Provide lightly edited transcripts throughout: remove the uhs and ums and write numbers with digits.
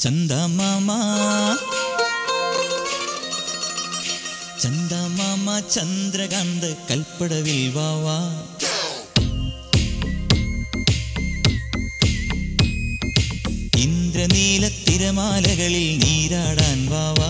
ചന്ദമാമ ചന്ദമാമ ചന്ദ്രകാന്ത കൽപ്പടവിൽ വാവാ. ഇന്ദ്രനീല തിരമാലകളിൽ നീരാടാൻ വാവാ.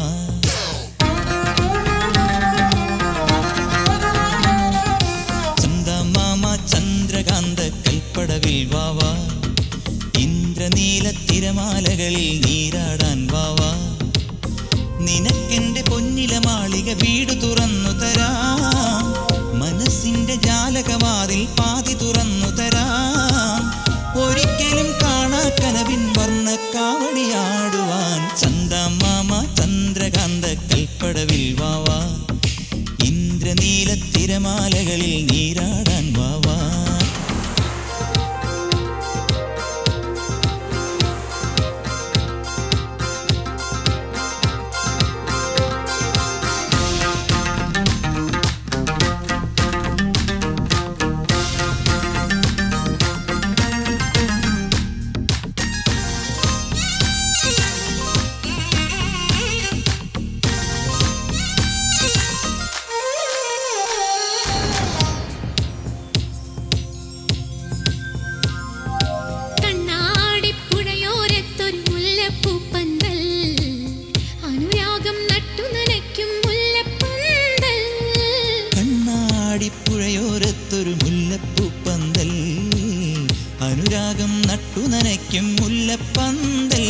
ചന്ദമാമ ചന്ദ്രകാന്ത കൽപ്പടവിൽ വാവാ. ഇന്ദ്രനീല തിരമാലകളിൽ നീരാടാൻ വാവാ. നിനക്കെന്റെ പൊന്നില മാളിക വീട് തുറന്നു തരാം. മനസ്സിന്റെ ജാലകവാതിൽ പാതി തുറന്നു തരാം. ഒരിക്കലും കാണാ കനവിൻ വർണ്ണ കാവടിയാടുവാൻ. ചന്ദമാമ ചന്ദ്രകാന്ത കൽപ്പടവിൽ വാവാ. ഇന്ദ്രനീല തിരമാലകളിൽ നീരാടാൻ വാവാ. പുഴയോരത്തൊരു മുല്ലപ്പൂപ്പന്തൽ, അനുരാഗം നട്ടുനനയ്ക്കും മുല്ലപ്പന്തൽ.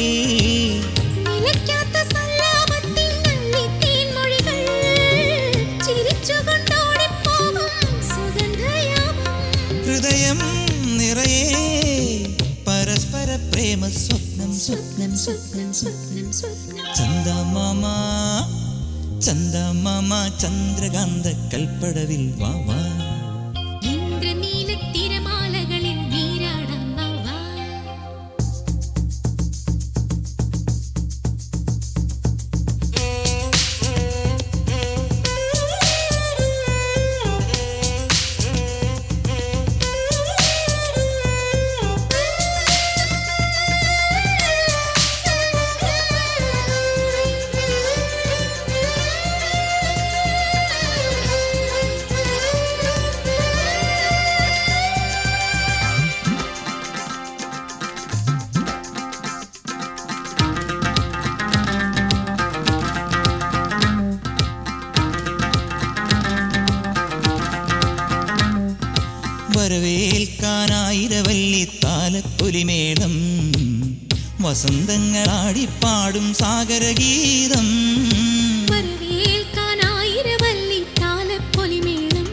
ഹൃദയം നിറയെ പരസ്പര പ്രേമ സ്വപ്നം സ്വപ്നം സ്വപ്നം സ്വപ്നം സ്വപ്നം. ചന്ദമാമ ചന്ദമാമ ചന്ദ്രകാന്ത കൽപ്പടവിൽ വാവാ. ഇന്ദ്രനീല തിരമാലകളിൽ നീരാടാൻ വാവാ. വരവേൽക്കാനായിരവല്ലി താലപ്പൊലിമേളം, വസന്തങ്ങളാടിപ്പാടും സാഗരഗീതം. വരവേൽക്കാനായിരവല്ലി താലപ്പൊലിമേളം,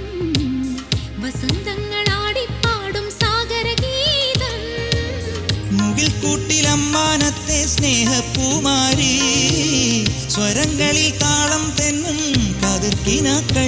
വസന്തങ്ങളാടിപ്പാടും സാഗരഗീതം. മുകിൽ കൂട്ടിലമ്മാനത്തെ സ്നേഹപ്പൂമാരി, സ്വരങ്ങളിൽ താളം തെന്നും കതിർക്കിനാക്കൾ.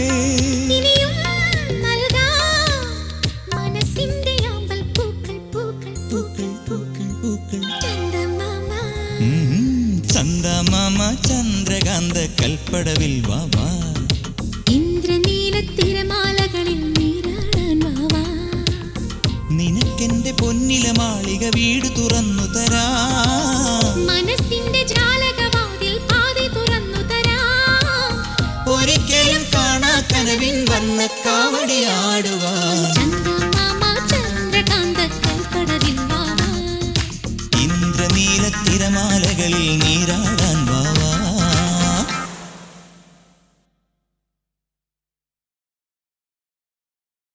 ചന്ദമാമ ചന്ദ്രകാന്ത കൽപ്പടവിൽ വാവാ. ഇന്ദ്രനീല തിരമാലകളിൽ നീരാടാൻ വാവാ. നിനക്കെന്റെ പൊന്നില മാളിക വീട് തുറന്നു തരാം. മനസ്സിന്റെ ജാലകവാതിൽ പാതി തുറന്നു തരാം. ഒരിക്കലും കാണാ കനവിൻ വർണ്ണ കാവടിയാടുവാൻ.